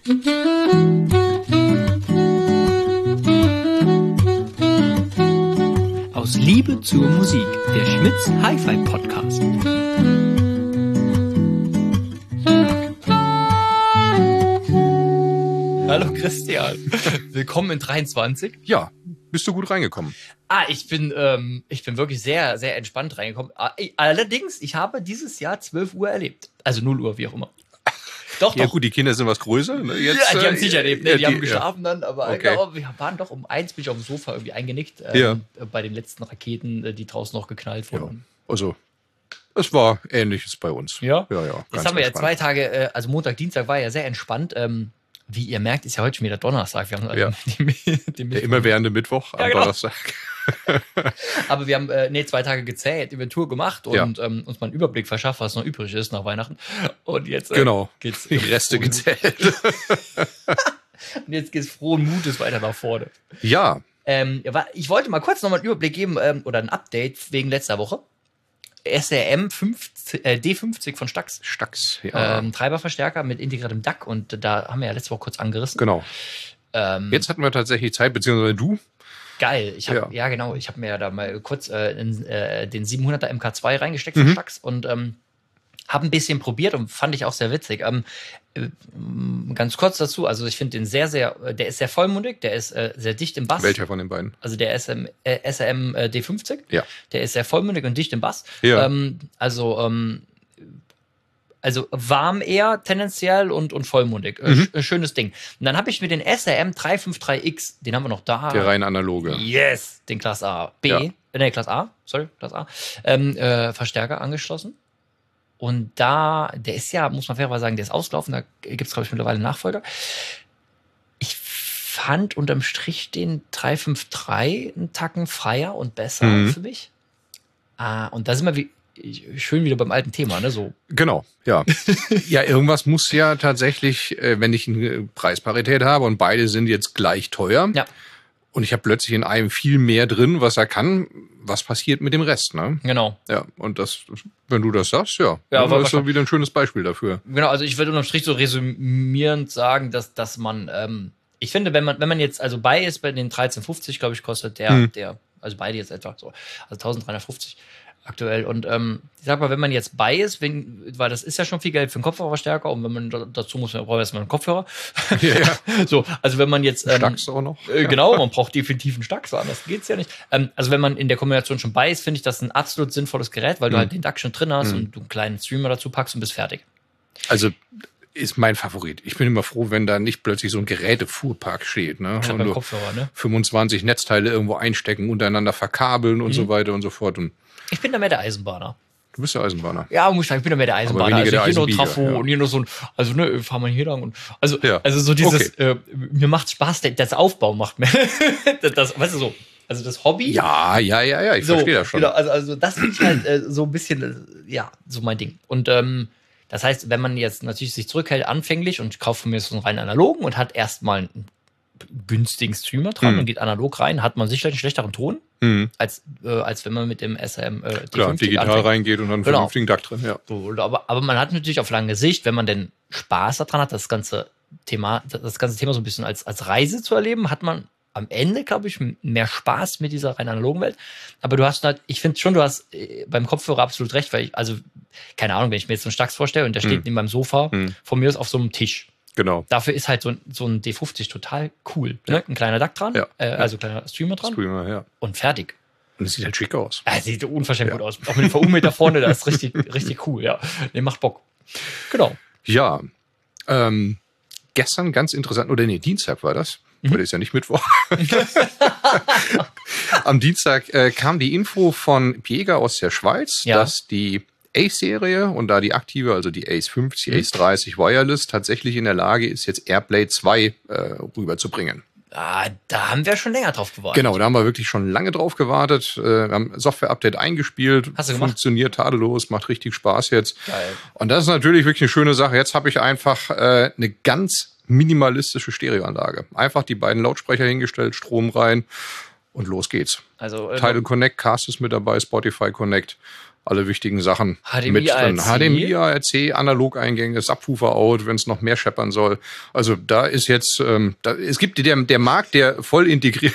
Aus Liebe zur Musik, der Schmitz Hi-Fi Podcast. Hallo Christian, willkommen in 23. Ja, bist du gut reingekommen? Ich bin wirklich sehr, sehr entspannt reingekommen. Allerdings, ich habe dieses Jahr 12 Uhr erlebt. Also 0 Uhr, wie auch immer. Doch. Ja gut, die Kinder sind was größer. Ne? Jetzt, ja, die haben sicher erlebt, ne? ja, die haben geschlafen dann, aber okay. genau, wir waren doch um 1 bin ich auf dem Sofa irgendwie eingenickt bei den letzten Raketen, die draußen noch geknallt wurden. Ja, also es war Ähnliches bei uns. Ja? Ja. Jetzt haben wir ja 2 Tage, also Montag, Dienstag war ja sehr entspannt. Wie ihr merkt, ist ja heute schon wieder Donnerstag. Wir haben der immerwährende Mittwoch am Donnerstag. Aber wir haben 2 Tage gezählt, Inventur gemacht und uns mal einen Überblick verschafft, was noch übrig ist nach Weihnachten. Und jetzt geht's die Reste gezählt. Und jetzt geht's frohen Mutes weiter nach vorne. Ja. Ich wollte mal kurz nochmal einen Überblick geben oder ein Update wegen letzter Woche. SRM D50 von Stax. Stax, ja. Treiberverstärker mit integriertem DAC und da haben wir ja letzte Woche kurz angerissen. Genau. Jetzt hatten wir tatsächlich Zeit, beziehungsweise du. Geil. Ich habe ich habe mir ja da mal kurz den 700er MK2 reingesteckt von Stax und habe ein bisschen probiert und fand ich auch sehr witzig. Ganz kurz dazu, also ich finde den der ist sehr vollmundig, der ist sehr dicht im Bass. Welcher von den beiden? Also der SRM D50. Ja. Der ist sehr vollmundig und dicht im Bass. Ja. Also warm eher tendenziell und vollmundig. Schönes Ding. Und dann habe ich mir den SRM 353X, den haben wir noch da. Der rein analoge. Yes! Den Class A. Class A. Verstärker angeschlossen. Und der ist ja, muss man fairerweise sagen, der ist ausgelaufen. Da gibt es, glaube ich, mittlerweile einen Nachfolger. Ich fand unterm Strich den 353 einen Tacken freier und besser für mich. Und da sind wir schön wieder beim alten Thema, ne? So. Genau, ja. Ja, irgendwas muss ja tatsächlich, wenn ich eine Preisparität habe und beide sind jetzt gleich teuer. Ja. Und ich habe plötzlich in einem viel mehr drin, was er kann. Was passiert mit dem Rest, ne? Genau. Ja, und das, wenn du das sagst, das ist so wieder ein schönes Beispiel dafür. Genau, also ich würde unterm Strich so resümierend sagen, dass man, ich finde, wenn man jetzt also bei ist, bei den 1350, glaube ich, kostet der, also beide jetzt etwa so, also 1350 aktuell. Und ich sag mal, wenn man jetzt bei ist, weil das ist ja schon viel Geld für einen Kopfhörerverstärker und wenn man dazu braucht man erstmal einen Kopfhörer. Ja. So, also wenn man jetzt Stax auch noch. Genau, man braucht definitiv einen Stax, anders geht's ja nicht. Also wenn man in der Kombination schon bei ist, finde ich das ein absolut sinnvolles Gerät, weil du halt den DAC schon drin hast und du einen kleinen Streamer dazu packst und bist fertig. Also ist mein Favorit. Ich bin immer froh, wenn da nicht plötzlich so ein Gerätefuhrpark steht, ne? Gerade beim Kopfhörer, ne? 25 Netzteile irgendwo einstecken, untereinander verkabeln und so weiter und so fort. Und ich bin da mehr der Eisenbahner. Du bist der Eisenbahner. Ja, muss ich sagen, ich bin da mehr der Eisenbahner. Also hier noch Trafo und hier noch so ein, also ne, fahr mal hier lang und also so dieses, mir macht Spaß, das Aufbau macht mir, das, weißt du so, also das Hobby. Ja, ich verstehe das schon. Genau, also das finde ich halt so ein bisschen, so mein Ding. Und das heißt, wenn man jetzt natürlich sich zurückhält anfänglich und kauft von mir so einen rein analogen und hat erstmal einen günstigen Streamer dran und geht analog rein, hat man sicherlich einen schlechteren Ton, als wenn man mit dem SRM Klar, digital anfängt. Reingeht und dann einen vernünftigen DAC drin, ja. So, aber man hat natürlich auf lange Sicht, wenn man denn Spaß daran hat, das ganze Thema so ein bisschen als Reise zu erleben, hat man am Ende, glaube ich, mehr Spaß mit dieser rein analogen Welt. Aber du hast halt, ich finde schon, du hast beim Kopfhörer absolut recht, weil keine Ahnung, wenn ich mir jetzt so einen Stax vorstelle und der steht neben meinem Sofa, von mir aus auf so einem Tisch. Genau. Dafür ist halt so ein D50 total cool. Ne? Ein kleiner DAC dran, also kleiner Streamer dran. Und fertig. Und es sieht halt schick aus. Sieht unverschämt gut aus. Auch mit dem VU-Meter vorne, das ist richtig, richtig cool, ja. Der macht Bock. Genau. Ja. Gestern ganz interessant, Dienstag war das. Heute ist ja nicht Mittwoch. Am Dienstag kam die Info von Piega aus der Schweiz, dass die Ace-Serie und da die aktive, also die Ace 50, Ace 30 Wireless, tatsächlich in der Lage ist, jetzt Airplay 2 rüberzubringen. Da haben wir schon länger drauf gewartet. Genau, da haben wir wirklich schon lange drauf gewartet. Wir haben ein Software-Update eingespielt. Hast du gemacht? Funktioniert tadellos, macht richtig Spaß jetzt. Geil. Und das ist natürlich wirklich eine schöne Sache. Jetzt habe ich einfach eine ganz minimalistische Stereoanlage. Einfach die beiden Lautsprecher hingestellt, Strom rein und los geht's. Also Tidal Connect, Cast ist mit dabei, Spotify Connect. alle wichtigen Sachen HDMI, mit drin. ARC. HDMI, ARC, Analogeingänge, Subwoofer-Out, wenn es noch mehr scheppern soll. Also da ist jetzt, es gibt der Markt der voll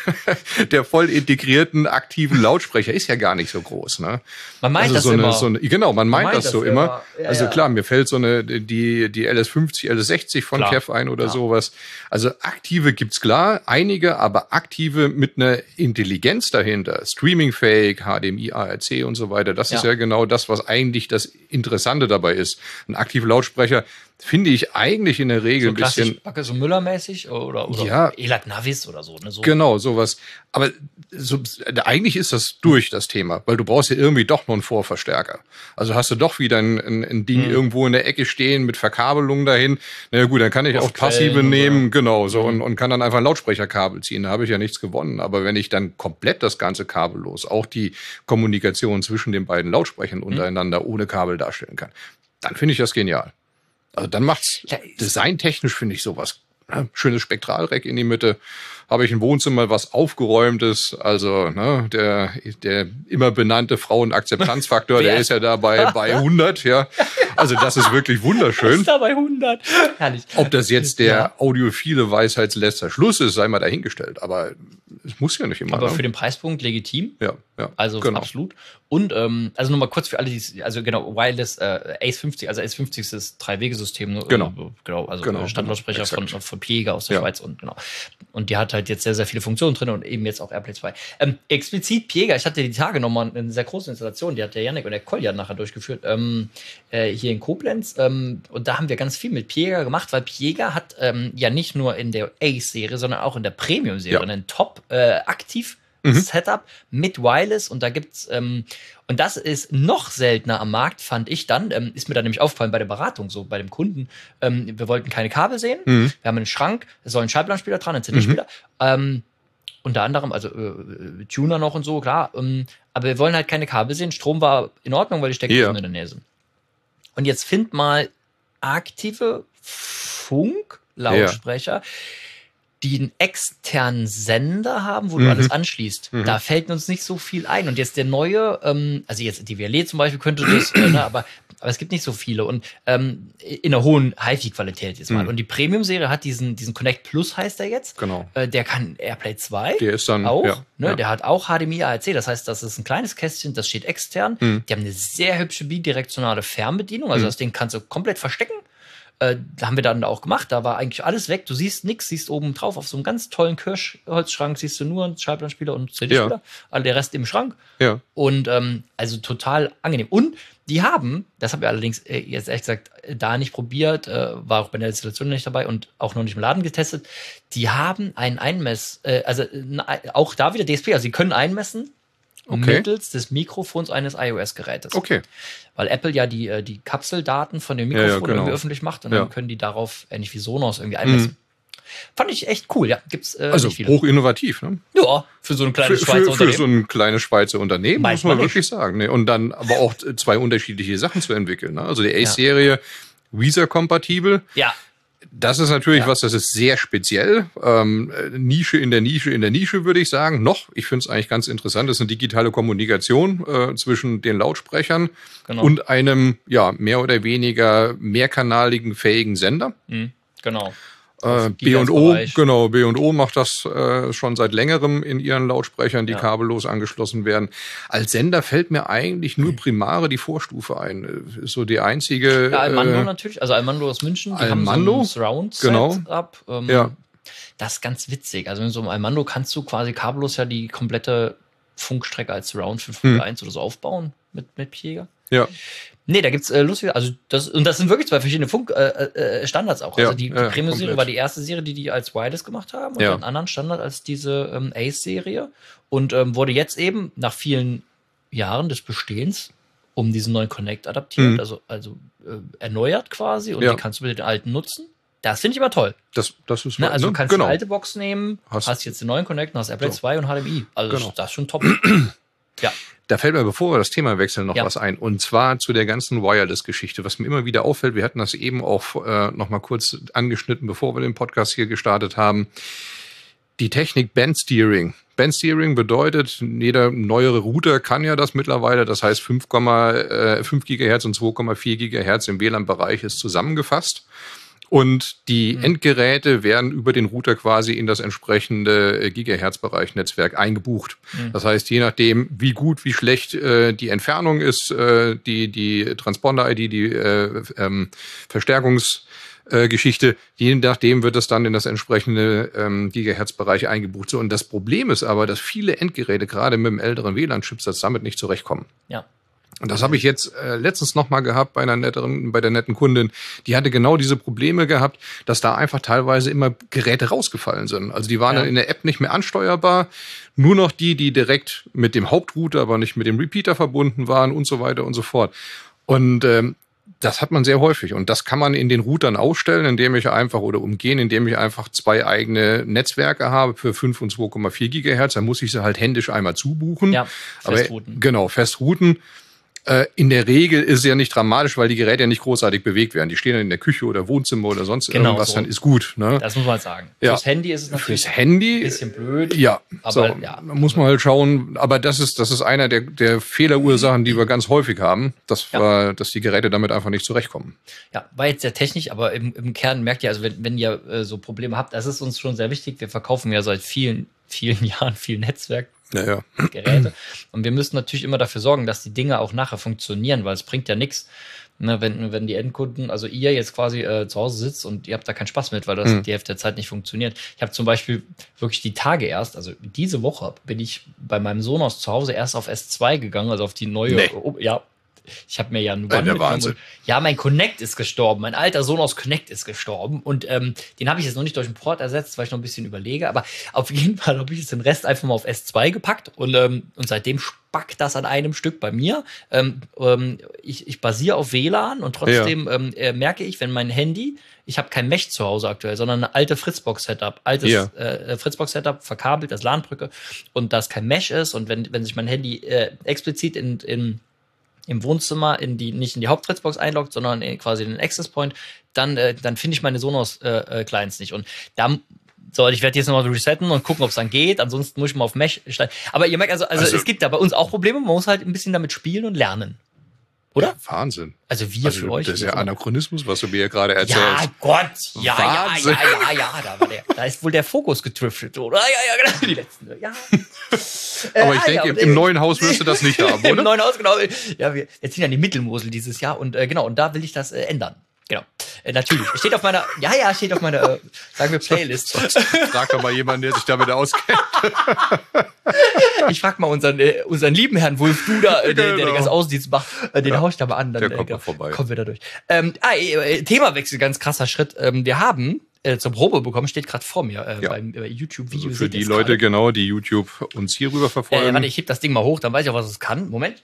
integrierten aktiven Lautsprecher ist ja gar nicht so groß. Ne? Man meint also das immer. Genau, man meint das so immer. Ja, also klar, mir fällt die LS50, LS60 von Kev ein oder sowas. Also aktive gibt's klar, einige, aber aktive mit einer Intelligenz dahinter. Streaming-fähig, HDMI, ARC und so weiter. Das ist ja genau das, was eigentlich das Interessante dabei ist. Ein aktiver Lautsprecher finde ich eigentlich in der Regel so ein bisschen. Backe so Müller-mäßig oder Elad Navis oder so. Ne? So. Genau, sowas. Aber eigentlich ist das durch das Thema, weil du brauchst ja irgendwie doch noch einen Vorverstärker. Also hast du doch wieder ein Ding irgendwo in der Ecke stehen mit Verkabelung dahin. Na ja, gut, dann kann ich auch passive nehmen, genau, so und kann dann einfach ein Lautsprecherkabel ziehen. Da habe ich ja nichts gewonnen. Aber wenn ich dann komplett das ganze kabellos, auch die Kommunikation zwischen den beiden Lautsprechern untereinander ohne Kabel darstellen kann, dann finde ich das genial. Also dann macht's designtechnisch, finde ich, sowas. Ja, schönes Spektralrack in die Mitte. Habe ich ein Wohnzimmer, was aufgeräumtes. Also der immer benannte Frauenakzeptanzfaktor, der ist ja da bei 100. Ja, also das ist wirklich wunderschön. Ist da bei 100. Herrlich. Ob das jetzt der audiophile Weisheitsletzter Schluss ist, sei mal dahingestellt. Aber es muss ja nicht immer. Aber für den Preispunkt legitim. Ja. Also absolut. Und also nochmal kurz für alle, die also genau, Wireless Ace 50, also Ace 50 ist das 3-Wege-System. Genau. Also Standlautsprecher von Piega aus der Schweiz und die hat halt jetzt sehr, sehr viele Funktionen drin und eben jetzt auch AirPlay 2. Explizit Piega, ich hatte die Tage nochmal eine sehr große Installation, die hat der Yannick und der Kolja nachher durchgeführt, hier in Koblenz. Und da haben wir ganz viel mit Piega gemacht, weil Piega hat ja nicht nur in der Ace-Serie, sondern auch in der Premium-Serie einen Top-aktiv Setup mit Wireless und da gibt's und das ist noch seltener am Markt, fand ich dann, ist mir dann nämlich aufgefallen bei der Beratung, so bei dem Kunden, wir wollten keine Kabel sehen, wir haben einen Schrank, es soll ein Schallplattenspieler dran, ein CD-Spieler, unter anderem, also Tuner noch und so, klar, aber wir wollen halt keine Kabel sehen, Strom war in Ordnung, weil die Steckdosen in der Nähe sind. Und jetzt find mal aktive Funklautsprecher, die einen externen Sender haben, wo du alles anschließt. Da fällt uns nicht so viel ein. Und jetzt der neue, also jetzt die VLE zum Beispiel könnte das, aber es gibt nicht so viele. Und in einer hohen HiFi-Qualität jetzt mal. Und die Premium-Serie hat diesen Connect Plus, heißt der jetzt. Genau. Der kann AirPlay 2. Der ist dann auch. Der hat auch HDMI, ARC. Das heißt, das ist ein kleines Kästchen, das steht extern. Die haben eine sehr hübsche bidirektionale Fernbedienung. Also das Ding kannst du komplett verstecken. Da haben wir dann auch gemacht, da war eigentlich alles weg, du siehst nichts, siehst oben drauf auf so einem ganz tollen Kirschholzschrank, siehst du nur einen Schallplattenspieler und einen CD-Spieler, all der Rest im Schrank. Ja. Und also total angenehm. Und die haben, das haben wir allerdings jetzt ehrlich gesagt da nicht probiert, war auch bei der Installation nicht dabei und auch noch nicht im Laden getestet, die haben einen auch da wieder DSP, also sie können einmessen, mittels des Mikrofons eines iOS-Gerätes. Okay. Weil Apple ja die Kapseldaten von dem Mikrofon irgendwie öffentlich macht und dann können die darauf, ähnlich wie Sonos, irgendwie einmessen. Fand ich echt cool, ja. Gibt's also nicht viele. Hoch innovativ, ne? Ja, für so ein kleines Schweizer Unternehmen. Für so ein kleines Schweizer Unternehmen, muss man wirklich sagen. Ne? Und dann aber auch zwei unterschiedliche Sachen zu entwickeln. Ne? Also die Ace-Serie, Weezer-kompatibel. Ja. Das ist natürlich das ist sehr speziell. Nische in der Nische, würde ich sagen. Ich finde es eigentlich ganz interessant. Das ist eine digitale Kommunikation zwischen den Lautsprechern und einem, mehr oder weniger mehrkanaligen, fähigen Sender. Genau. B&O macht das schon seit längerem in ihren Lautsprechern, die kabellos angeschlossen werden. Als Sender fällt mir eigentlich nur Primare die Vorstufe ein. Ist so die einzige. Ja, Almando natürlich, also Almando aus München, die haben so ein Surround-Setup. Das ist ganz witzig. Also mit so einem Almando kannst du quasi kabellos ja die komplette Funkstrecke als Surround 5.1 oder so aufbauen mit Piega. Ja. Nee, da gibt's lustige, also das sind wirklich zwei verschiedene Standards auch. Also die Premium-Serie war die erste Serie, die als Wireless gemacht haben und einen anderen Standard als diese Ace-Serie und wurde jetzt eben nach vielen Jahren des Bestehens um diesen neuen Connect adaptiert, also erneuert quasi und die kannst du mit den alten nutzen. Das finde ich aber toll. Das ist also du kannst die alte Box nehmen, hast jetzt den neuen Connect, hast AirPlay 2 und HDMI. Also das ist schon top. Ja. Da fällt mir, bevor wir das Thema wechseln, noch was ein. Und zwar zu der ganzen Wireless-Geschichte. Was mir immer wieder auffällt, wir hatten das eben auch noch mal kurz angeschnitten, bevor wir den Podcast hier gestartet haben. die Technik Band Steering. Band Steering bedeutet, jeder neuere Router kann ja das mittlerweile. Das heißt, 5 GHz und 2,4 GHz im WLAN-Bereich ist zusammengefasst. Und die Endgeräte werden über den Router quasi in das entsprechende Gigahertz-Bereich-Netzwerk eingebucht. Das heißt, je nachdem, wie gut, wie schlecht die Entfernung ist, die Transponder-ID, die Verstärkungsgeschichte, je nachdem wird es dann in das entsprechende Gigahertz-Bereich eingebucht. So, und das Problem ist aber, dass viele Endgeräte gerade mit dem älteren WLAN-Chipsatz damit nicht zurechtkommen. Ja. Und das habe ich jetzt letztens nochmal gehabt bei der netten Kundin. Die hatte genau diese Probleme gehabt, dass da einfach teilweise immer Geräte rausgefallen sind. Also die waren dann in der App nicht mehr ansteuerbar. Nur noch die direkt mit dem Hauptrouter, aber nicht mit dem Repeater verbunden waren und so weiter und so fort. Und das hat man sehr häufig. Und das kann man in den Routern ausstellen, indem ich einfach 2 eigene Netzwerke habe für 5 und 2,4 Gigahertz. Dann muss ich sie halt händisch einmal zubuchen. Ja, festrouten. Genau, festrouten. In der Regel ist es ja nicht dramatisch, weil die Geräte ja nicht großartig bewegt werden. Die stehen dann in der Küche oder Wohnzimmer oder sonst irgendwas, so. Dann ist gut. Ne? Das muss man sagen. Ja. Fürs Handy ist es natürlich ein bisschen blöd. Ja, aber da muss man halt schauen. Aber das ist einer der Fehlerursachen, die wir ganz häufig haben, dass die Geräte damit einfach nicht zurechtkommen. Ja, war jetzt sehr technisch, aber im Kern merkt ihr, also wenn ihr so Probleme habt, das ist uns schon sehr wichtig. Wir verkaufen ja seit vielen Jahren viel Netzwerkgeräte. Und wir müssen natürlich immer dafür sorgen, dass die Dinge auch nachher funktionieren, weil es bringt ja nichts, ne, wenn die Endkunden, also ihr jetzt quasi zu Hause sitzt und ihr habt da keinen Spaß mit, weil das die Hälfte der Zeit nicht funktioniert. Ich habe zum Beispiel wirklich die Tage erst, also diese Woche bin ich bei meinem Sonos zu Hause erst auf S2 gegangen, also auf die neue, ich habe mir ja einen One mitgenommen. Ja, mein Connect ist gestorben. Mein alter Sonos Connect ist gestorben. Und den habe ich jetzt noch nicht durch einen Port ersetzt, weil ich noch ein bisschen überlege. Aber auf jeden Fall habe ich jetzt den Rest einfach mal auf S2 gepackt. Und seitdem spackt das an einem Stück bei mir. Ich basiere auf WLAN und trotzdem merke ich, wenn mein Handy, ich habe kein Mesh zu Hause aktuell, sondern eine alte Fritzbox-Setup. Fritzbox-Setup, verkabelt, das LAN-Brücke. Und das kein Mesh ist. Und wenn sich mein Handy explizit im Wohnzimmer nicht in die Hauptfritzbox einloggt, sondern quasi in den Access Point, dann finde ich meine Sonos Clients nicht. Und da ich werde jetzt nochmal resetten und gucken, ob es dann geht. Ansonsten muss ich mal auf Mesh steigen. Aber ihr merkt, also es gibt da bei uns auch Probleme. Man muss halt ein bisschen damit spielen und lernen. Oder? Ja, Wahnsinn. Also für euch. Das ist ja Anachronismus, was du mir gerade erzählst. Ja, Gott. Ja, da ist wohl der Fokus getriftet, oder? Ja, genau. Die letzten. Ja. Aber ich denke, im neuen Haus wirst du das nicht haben, oder? Im neuen Haus, genau. Ja, wir ziehen an die Mittelmosel dieses Jahr und und da will ich das ändern. Genau. Natürlich. Steht auf meiner, sagen wir Playlist. Frag doch mal jemanden, der sich damit auskennt. Ich frag mal unseren lieben Herrn Wulf Duda, der den ganzen Außendienst macht, den hau ich da mal an. Dann, der kommt mal vorbei. Kommen wir da durch. Themawechsel, ganz krasser Schritt. Wir haben zur Probe bekommen, steht gerade vor mir bei YouTube-Video. Also für die Leute, die YouTube uns hier rüber verfolgen. Warte, ich heb das Ding mal hoch, dann weiß ich auch, was es kann. Moment.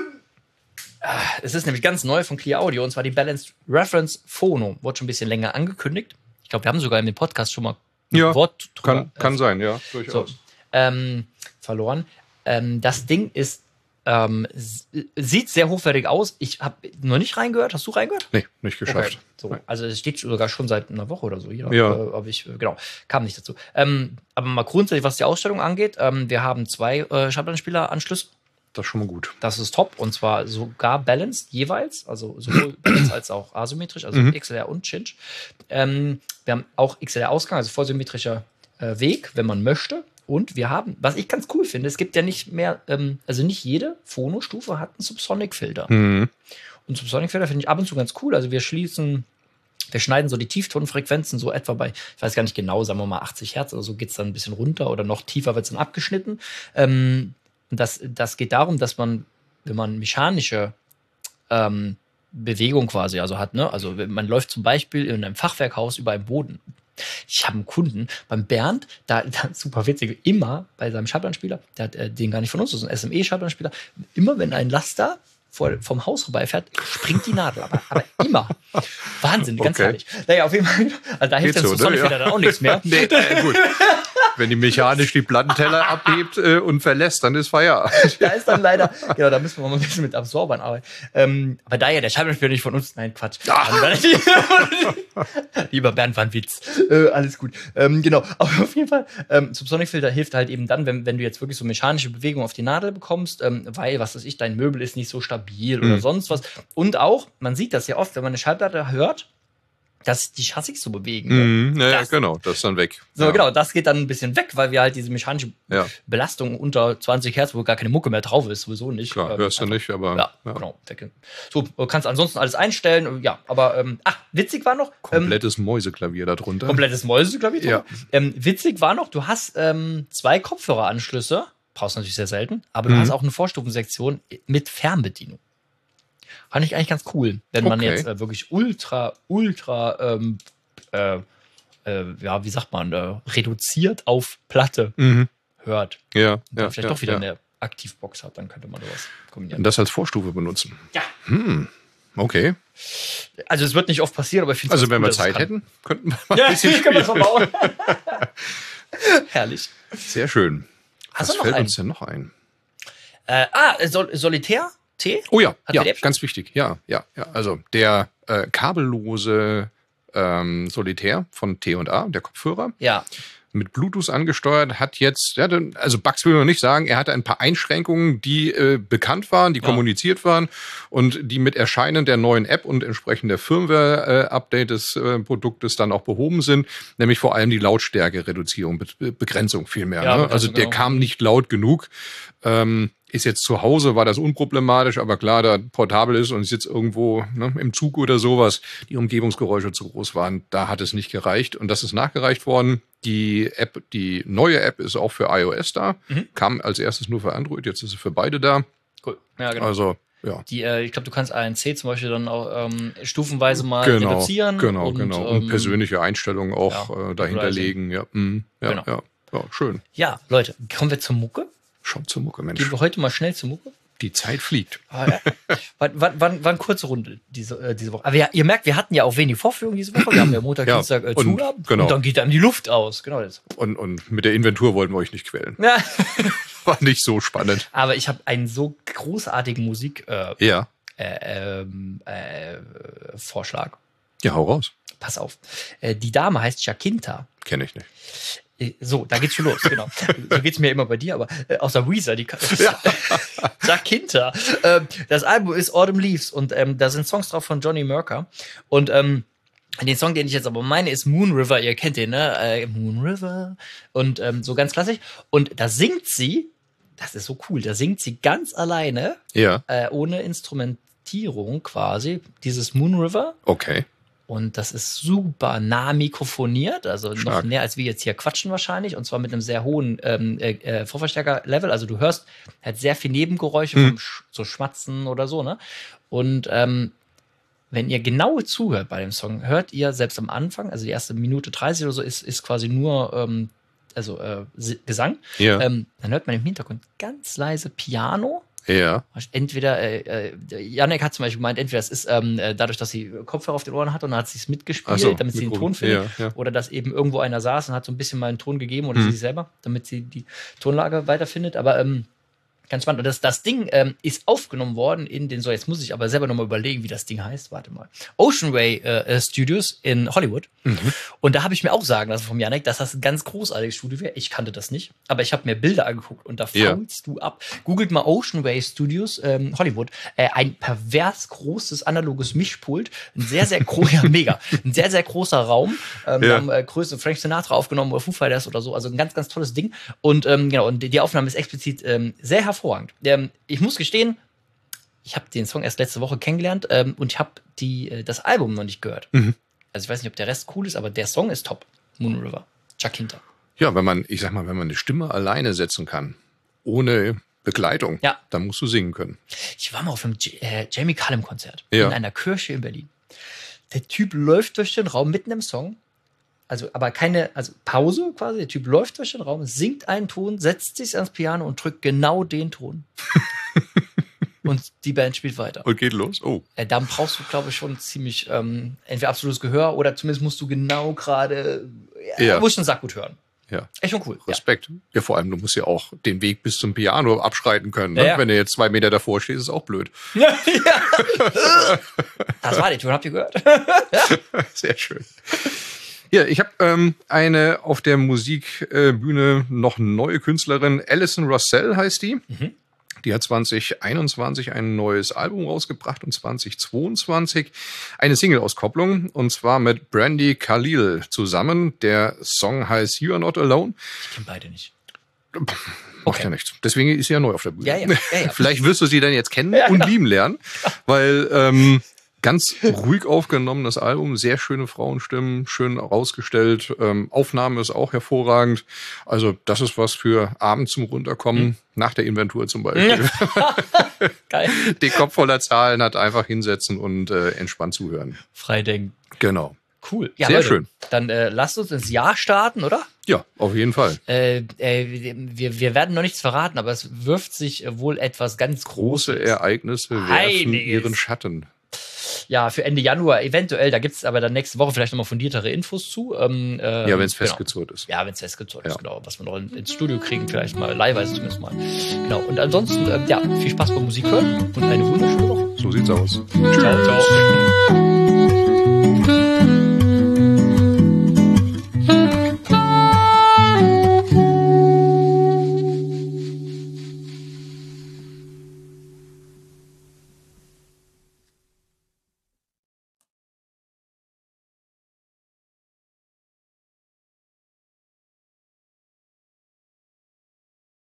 Es ist nämlich ganz neu von Clear Audio, und zwar die Balanced Reference Phono. Wurde schon ein bisschen länger angekündigt. Ich glaube, wir haben sogar in dem Podcast schon mal ein Wort drüber. Kann sein, ja, durchaus. So, verloren. Das Ding ist sieht sehr hochwertig aus. Ich habe noch nicht reingehört. Hast du reingehört? Nee, nicht geschafft. Okay. So, also es steht sogar schon seit einer Woche oder so hier. Aber kam nicht dazu. Aber mal grundsätzlich, was die Ausstellung angeht, wir haben 2 Schallplattenspieler-Anschlüsse. Das ist schon mal gut. Das ist top, und zwar sogar balanced jeweils, also sowohl balanced als auch asymmetrisch, also XLR und Cinch. Wir haben auch XLR-Ausgang, also vollsymmetrischer Weg, wenn man möchte. Und wir haben, was ich ganz cool finde, es gibt ja nicht mehr, also nicht jede Phono-Stufe hat einen Subsonic-Filter. Und Subsonic-Filter finde ich ab und zu ganz cool. Also wir schneiden so die Tieftonfrequenzen so etwa bei, ich weiß gar nicht genau, sagen wir mal 80 Hertz oder so, geht's dann ein bisschen runter, oder noch tiefer wird's dann abgeschnitten. Das geht darum, dass man, wenn man mechanische Bewegung quasi hat, ne? Also man läuft zum Beispiel in einem Fachwerkhaus über einen Boden. Ich habe einen Kunden, beim Bernd, da super witzig, immer bei seinem Schallplattenspieler, der hat den gar nicht von uns, das ist ein SME-Schallplattenspieler, immer wenn ein Laster vom Haus vorbeifährt, springt die Nadel, aber immer. Wahnsinn, ganz herrlich. Naja, auf jeden Fall, also da hilft dann so Sonnenfilter dann auch nichts mehr. Nee, gut. Wenn die mechanisch die Plattenteller abhebt und verlässt, dann ist Feierabend. Da ist dann leider, genau, da müssen wir mal ein bisschen mit Absorbern arbeiten. Aber da ja der Scheibenwischer nicht von uns, nein, Quatsch. Lieber Bernd, war ein Witz. Alles gut. Genau, aber auf jeden Fall, Subsonic Filter hilft halt eben dann, wenn du jetzt wirklich so mechanische Bewegungen auf die Nadel bekommst, weil, was weiß ich, dein Möbel ist nicht so stabil oder sonst was. Und auch, man sieht das ja oft, wenn man eine Schallplatte hört, dass die Chassis so bewegen. Ja, genau, das ist dann weg. So, genau, das geht dann ein bisschen weg, weil wir halt diese mechanische Belastung unter 20 Hertz, wo gar keine Mucke mehr drauf ist, sowieso nicht. Klar, hörst du nicht, aber... Ja, genau. So, du kannst ansonsten alles einstellen, ja, aber, witzig war noch... Komplettes Mäuseklavier da drunter. Komplettes Mäuseklavier? Ja. Witzig war noch, du hast 2 Kopfhöreranschlüsse, brauchst natürlich sehr selten, aber du hast auch eine Vorstufensektion mit Fernbedienung. Fand ich eigentlich ganz cool, wenn man jetzt wirklich ultra, wie sagt man, reduziert auf Platte hört. Ja. Und dann vielleicht doch wieder eine Aktivbox hat, dann könnte man sowas kombinieren. Und das als Vorstufe benutzen. Ja. Okay. Also es wird nicht oft passieren, aber ich finde es Also wenn wir Zeit hätten, könnten wir mal ein bisschen können wir verbauen. Herrlich. Sehr schön. Hast Was du noch fällt einen? uns denn noch ein? Solitär? T? Oh ja, Hat ja, der ganz wichtig. Ja. Also der kabellose Solitär von T&A, der Kopfhörer, Ja. mit Bluetooth angesteuert, hat jetzt, also Bugs will noch nicht sagen, er hatte ein paar Einschränkungen, die bekannt waren, die kommuniziert waren und die mit Erscheinen der neuen App und entsprechend der Firmware-Update des Produktes dann auch behoben sind, nämlich vor allem die Lautstärke-Reduzierung, Begrenzung vielmehr. Ja, ne? Also der kam nicht laut genug. Ist jetzt zu Hause, war das unproblematisch, aber klar, da portabel ist und ist jetzt irgendwo im Zug oder sowas, die Umgebungsgeräusche zu groß waren, da hat es nicht gereicht und das ist nachgereicht worden. Die neue App ist auch für iOS da, kam als erstes nur für Android, jetzt ist sie für beide da. Cool. Ja, genau. Also, ja. Ich glaube, du kannst ANC zum Beispiel dann auch stufenweise mal reduzieren. Genau. Und persönliche Einstellungen auch dahinterlegen. Ja, Genau. ja, schön. Ja, Leute, kommen wir zur Mucke. Schon zur Mucke, Mensch. Gehen wir heute mal schnell zur Mucke. Die Zeit fliegt. War eine kurze Runde diese Woche. Aber ihr merkt, wir hatten ja auch wenig Vorführungen diese Woche. Wir haben ja Montag, Dienstag Zugaben. Genau. Und dann geht einem die Luft aus. Genau das. Und mit der Inventur wollten wir euch nicht quälen. Ja. War nicht so spannend. Aber ich habe einen so großartigen Musik Vorschlag. Ja, hau raus. Pass auf. Die Dame heißt Jacinta. Kenne ich nicht. So, da geht's schon los, genau. So geht's mir immer bei dir, aber außer Weezer, Jacinta. Das Album ist Autumn Leaves und da sind Songs drauf von Johnny Merker. Und den Song, den ich jetzt aber meine, ist Moon River. Ihr kennt den, ne? Moon River. Und so ganz klassisch. Und da singt sie, das ist so cool, da singt sie ganz alleine, ohne Instrumentierung quasi, dieses Moon River. Okay. Und das ist super nah mikrofoniert, also Stark. Noch näher als wir jetzt hier quatschen wahrscheinlich, und zwar mit einem sehr hohen Vorverstärker-Level. Also du hörst halt sehr viel Nebengeräusche vom so Schmatzen oder so, ne? Und wenn ihr genau zuhört bei dem Song, hört ihr selbst am Anfang, also die erste Minute 30 oder so, ist quasi nur Gesang. Ja. Dann hört man im Hintergrund ganz leise Piano. Ja. Entweder, Janek hat zum Beispiel gemeint, entweder es ist dadurch, dass sie Kopfhörer auf den Ohren hat und dann hat sie es mitgespielt, damit sie den Ton findet, oder dass eben irgendwo einer saß und hat so ein bisschen mal einen Ton gegeben oder sie selber, damit sie die Tonlage weiterfindet, aber ganz spannend. Und das Ding ist aufgenommen worden in den, so jetzt muss ich aber selber nochmal überlegen, wie das Ding heißt, warte mal, Ocean Way Studios in Hollywood. Und da habe ich mir auch sagen lassen vom Janek, dass das ein ganz großartiges Studio wäre. Ich kannte das nicht, aber ich habe mir Bilder angeguckt und da faulst du ab. Googelt mal Ocean Way Studios Hollywood. Ein pervers großes analoges Mischpult. Ein sehr, sehr großer, mega. Ein sehr, sehr großer Raum. Wir haben Größe Frank Sinatra aufgenommen oder Foo Fighters oder so. Also ein ganz, ganz tolles Ding. Und genau, und die Aufnahme ist explizit sehr hervorragend. Ich muss gestehen, ich habe den Song erst letzte Woche kennengelernt und ich habe das Album noch nicht gehört. Also ich weiß nicht, ob der Rest cool ist, aber der Song ist top. Moon River, Jacinta. Ja, wenn man eine Stimme alleine setzen kann, ohne Begleitung, dann musst du singen können. Ich war mal auf einem Jamie Cullum-Konzert in einer Kirche in Berlin. Der Typ läuft durch den Raum mitten im Song. Aber keine Pause quasi. Der Typ läuft durch den Raum, singt einen Ton, setzt sich ans Piano und drückt genau den Ton. Und die Band spielt weiter. Und geht los. Oh. Dann brauchst du, glaube ich, schon ziemlich entweder absolutes Gehör oder zumindest musst du genau gerade, musst du einen Sack gut hören. Ja. Echt schon cool. Respekt. Ja, vor allem, du musst ja auch den Weg bis zum Piano abschreiten können. Ne? Ja. Wenn du jetzt 2 Meter davor stehst, ist es auch blöd. Ja. Das war die Ton, habt ihr gehört? Sehr schön. Ja, ich habe eine auf der Musikbühne noch neue Künstlerin. Alison Russell heißt die. Mhm. Die hat 2021 ein neues Album rausgebracht und 2022 eine Single-Auskopplung und zwar mit Brandi Khalil zusammen. Der Song heißt You Are Not Alone. Ich kenne beide nicht. Macht ja nichts. Deswegen ist sie ja neu auf der Bühne. Ja. Vielleicht wirst du sie dann jetzt kennen und lieben lernen, weil ganz ruhig aufgenommenes Album, sehr schöne Frauenstimmen, schön rausgestellt. Aufnahme ist auch hervorragend. Also das ist was für abends zum Runterkommen, nach der Inventur zum Beispiel. Geil. Den Kopf voller Zahlen hat, einfach hinsetzen und entspannt zuhören. Freidenken. Genau. Cool. Ja, sehr Leute, schön. Dann lasst uns ins Jahr starten, oder? Ja, auf jeden Fall. Wir werden noch nichts verraten, aber es wirft sich wohl etwas ganz Großes. Große Ereignisse werfen ihren Schatten. Ja, für Ende Januar eventuell. Da gibt es aber dann nächste Woche vielleicht nochmal fundiertere Infos zu. Ja, wenn es festgezurrt ist. Ja, wenn es festgezurrt ist, genau. Was wir noch ins Studio kriegen, vielleicht mal leihweise zumindest mal. Genau. Und ansonsten, viel Spaß beim Musik hören und eine wunderschöne Woche. So sieht's aus. Tschüss. Ciao.